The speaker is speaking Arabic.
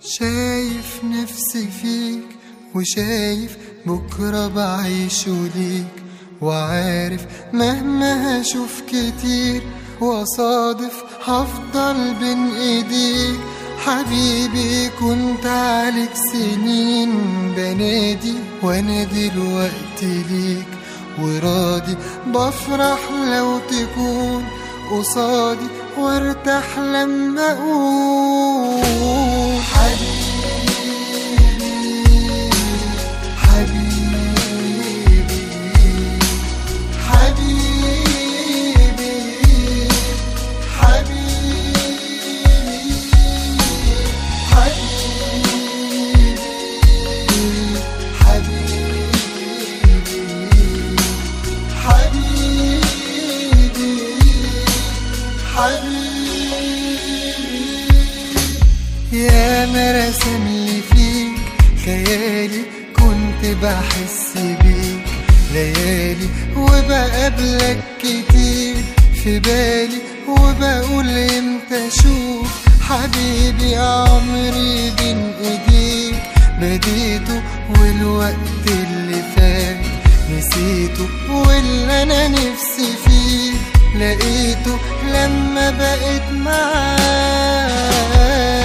شايف نفسي فيك وشايف بكرة بعيشه ليك، وعارف مهما هشوف كتير وصادف هفضل بين ايديك. حبيبي كنت عليك سنين بنادي وانا دلوقتي ليك، وراضي بفرح لو تكون قصادي وارتاح لما اقول حبيبي حبيبي حبيبي حبيبي يا ما رسم لي فيك خيالي، كنت بحس بيك ليالي وبقابلك كتير في بالي، وبقول امتى اشوف حبيبي عمري بين ايديك. بديته والوقت اللي فات نسيته، واللي انا نفسي فيه لقيته لما بقيت معاك.